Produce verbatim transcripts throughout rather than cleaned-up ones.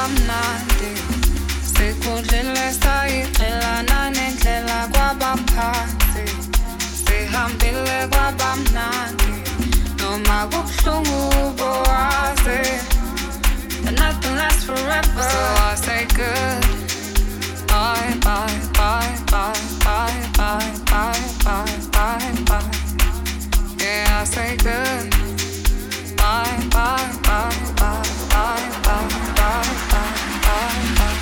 kwabamnandi sikudlile sayixelana nendlela kwabaphansi sihambile kwabamnandi noma kubuhlungu bowazi but nothing lasts forever so I say good bye bye bye bye bye bye bye bye bye bye yeah I say good bye bye bye bye bye bye bye bye bye bye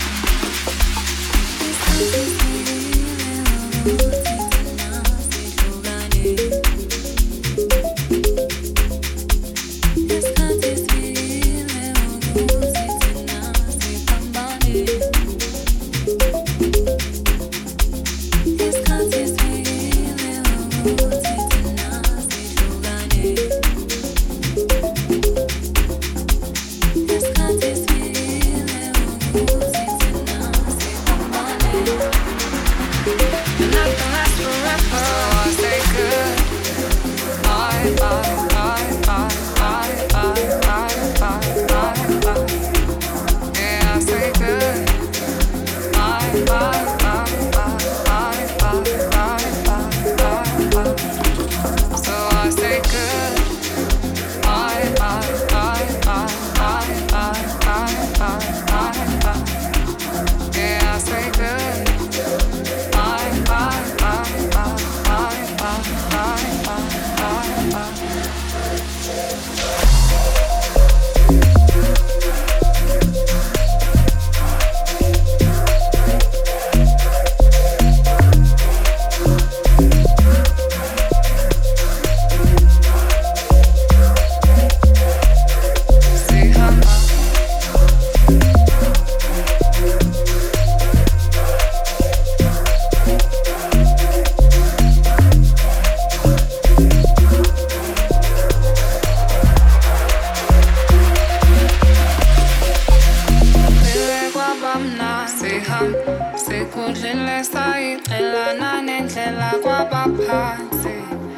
sikudlile sayixelana nendlela kwabaphansi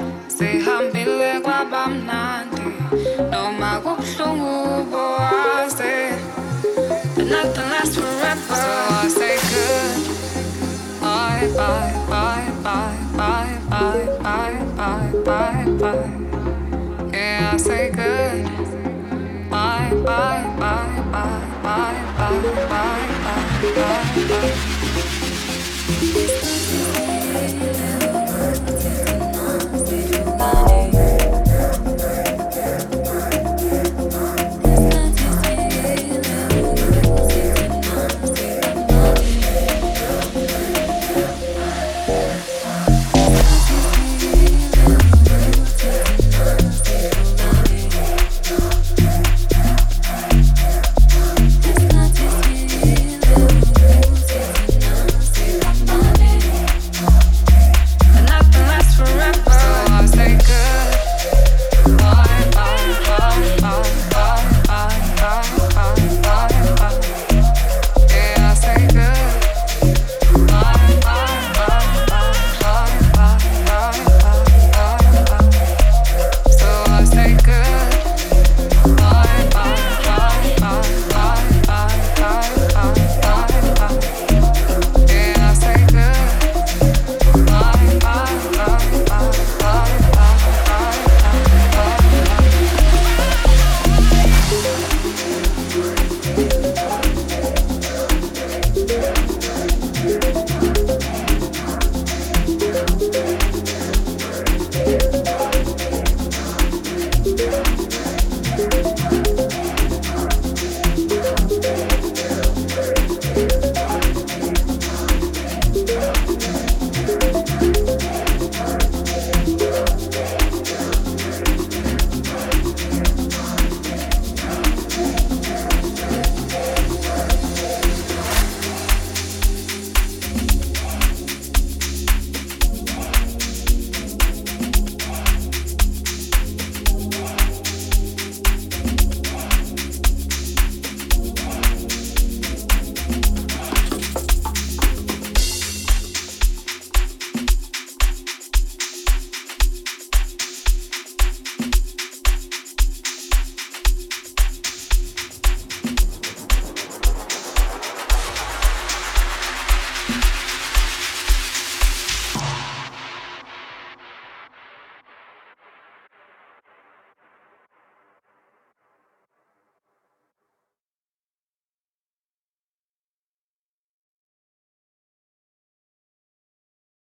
sihambile kwabamnandi noma kubuhlungu bowazi but nothing lasts forever so I say good bye bye bye bye bye bye bye bye bye bye yeah I say good bye bye bye bye bye bye bye bye bye bye